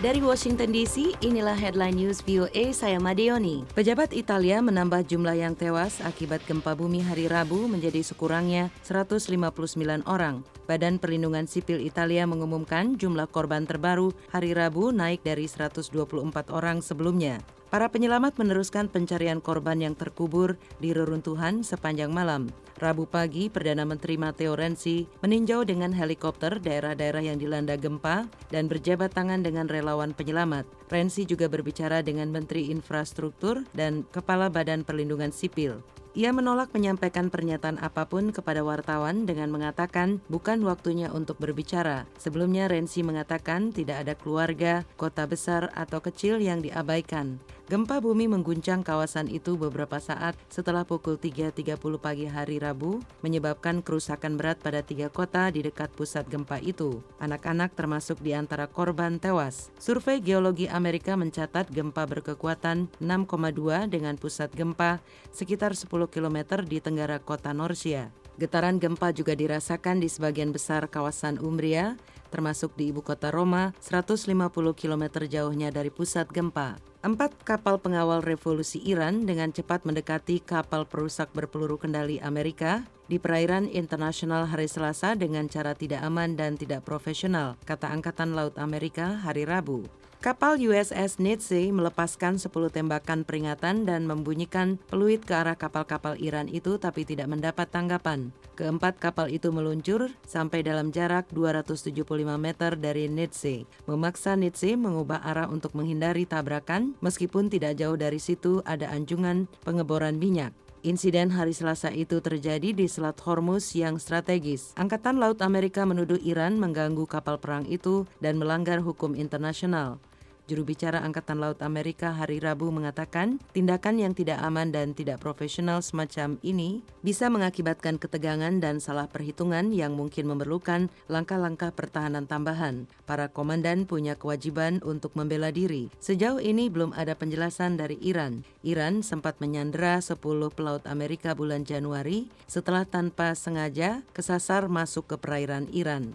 Dari Washington DC, inilah headline news VOA, saya Madeoni. Pejabat Italia menambah jumlah yang tewas akibat gempa bumi hari Rabu menjadi sekurangnya 159 orang. Badan Perlindungan Sipil Italia mengumumkan jumlah korban terbaru hari Rabu naik dari 124 orang sebelumnya. Para penyelamat meneruskan pencarian korban yang terkubur di reruntuhan sepanjang malam. Rabu pagi, Perdana Menteri Matteo Renzi meninjau dengan helikopter daerah-daerah yang dilanda gempa dan berjabat tangan dengan relawan penyelamat. Renzi juga berbicara dengan Menteri Infrastruktur dan Kepala Badan Perlindungan Sipil. Ia menolak menyampaikan pernyataan apapun kepada wartawan dengan mengatakan bukan waktunya untuk berbicara. Sebelumnya Renzi mengatakan tidak ada keluarga, kota besar atau kecil yang diabaikan. Gempa bumi mengguncang kawasan itu beberapa saat setelah pukul 3.30 pagi hari Rabu, menyebabkan kerusakan berat pada 3 kota di dekat pusat gempa itu. Anak-anak termasuk di antara korban tewas. Survei Geologi Amerika mencatat gempa berkekuatan 6,2 dengan pusat gempa sekitar 10 km di tenggara kota Norcia. Getaran gempa juga dirasakan di sebagian besar kawasan Umbria, termasuk di ibu kota Roma, 150 km jauhnya dari pusat gempa. 4 kapal pengawal revolusi Iran dengan cepat mendekati kapal perusak berpeluru kendali Amerika di perairan internasional hari Selasa dengan cara tidak aman dan tidak profesional, kata Angkatan Laut Amerika hari Rabu. Kapal USS Nietzsche melepaskan 10 tembakan peringatan dan membunyikan peluit ke arah kapal-kapal Iran itu tapi tidak mendapat tanggapan. Keempat kapal itu meluncur sampai dalam jarak 275 meter dari Nietzsche, memaksa Nietzsche mengubah arah untuk menghindari tabrakan meskipun tidak jauh dari situ ada anjungan pengeboran minyak. Insiden hari Selasa itu terjadi di Selat Hormuz yang strategis. Angkatan Laut Amerika menuduh Iran mengganggu kapal perang itu dan melanggar hukum internasional. Juru bicara Angkatan Laut Amerika hari Rabu mengatakan tindakan yang tidak aman dan tidak profesional semacam ini bisa mengakibatkan ketegangan dan salah perhitungan yang mungkin memerlukan langkah-langkah pertahanan tambahan. Para komandan punya kewajiban untuk membela diri. Sejauh ini belum ada penjelasan dari Iran. Iran sempat menyandera 10 pelaut Amerika bulan Januari setelah tanpa sengaja kesasar masuk ke perairan Iran.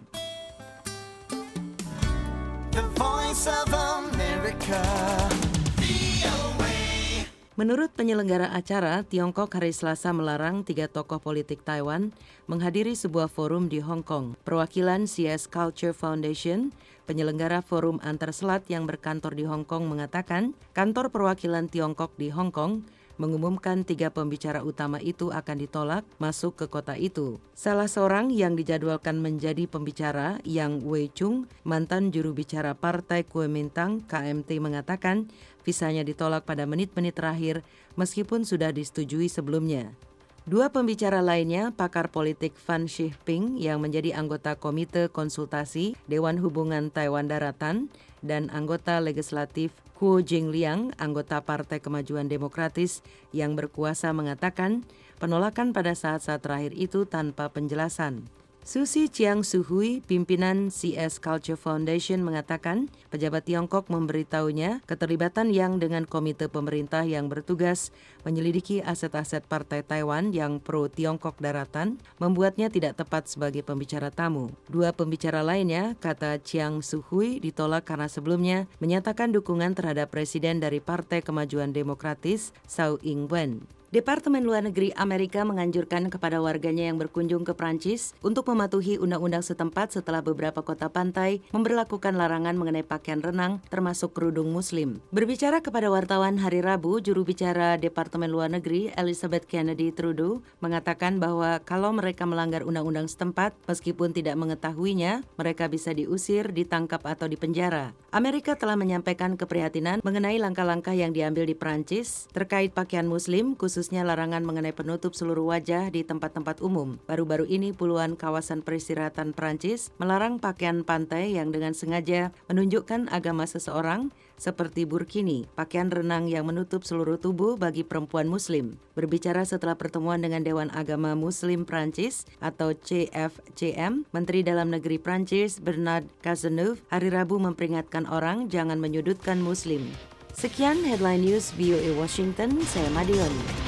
The Voice of America. Menurut penyelenggara acara, Tiongkok hari Selasa melarang 3 tokoh politik Taiwan menghadiri sebuah forum di Hong Kong. Perwakilan CS Culture Foundation, penyelenggara forum antar selat yang berkantor di Hong Kong mengatakan, kantor perwakilan Tiongkok di Hong Kong mengumumkan 3 pembicara utama itu akan ditolak masuk ke kota itu. Salah seorang yang dijadwalkan menjadi pembicara, Yang Wei Chung, mantan juru bicara Partai Kuomintang KMT mengatakan visanya ditolak pada menit-menit terakhir meskipun sudah disetujui sebelumnya. 2 pembicara lainnya, pakar politik Fan Shih-ping yang menjadi anggota Komite Konsultasi Dewan Hubungan Taiwan Daratan dan anggota legislatif Kuo Jingliang, anggota Partai Kemajuan Demokratis yang berkuasa mengatakan penolakan pada saat-saat terakhir itu tanpa penjelasan. Susi Chiang Suhui, pimpinan CS Culture Foundation mengatakan pejabat Tiongkok memberitahunya keterlibatan Yang dengan komite pemerintah yang bertugas menyelidiki aset-aset Partai Taiwan yang pro-Tiongkok Daratan membuatnya tidak tepat sebagai pembicara tamu. 2 pembicara lainnya, kata Chiang Suhui, ditolak karena sebelumnya menyatakan dukungan terhadap presiden dari Partai Kemajuan Demokratis, Tsai Ing-wen. Departemen Luar Negeri Amerika menganjurkan kepada warganya yang berkunjung ke Prancis untuk mematuhi undang-undang setempat setelah beberapa kota pantai memberlakukan larangan mengenai pakaian renang termasuk kerudung muslim. Berbicara kepada wartawan hari Rabu, juru bicara Departemen Luar Negeri Elizabeth Kennedy Trudeau mengatakan bahwa kalau mereka melanggar undang-undang setempat meskipun tidak mengetahuinya, mereka bisa diusir, ditangkap atau dipenjara. Amerika telah menyampaikan keprihatinan mengenai langkah-langkah yang diambil di Prancis terkait pakaian muslim, khususnya larangan mengenai penutup seluruh wajah di tempat-tempat umum. Baru-baru ini puluhan kawasan peristirahatan Prancis melarang pakaian pantai yang dengan sengaja menunjukkan agama seseorang seperti burkini, pakaian renang yang menutup seluruh tubuh bagi perempuan muslim. Berbicara setelah pertemuan dengan Dewan Agama Muslim Prancis atau CFCM, Menteri Dalam Negeri Prancis Bernard Cazeneuve hari Rabu memperingatkan orang jangan menyudutkan muslim. Sekian headline news VOA Washington, saya Madeoni.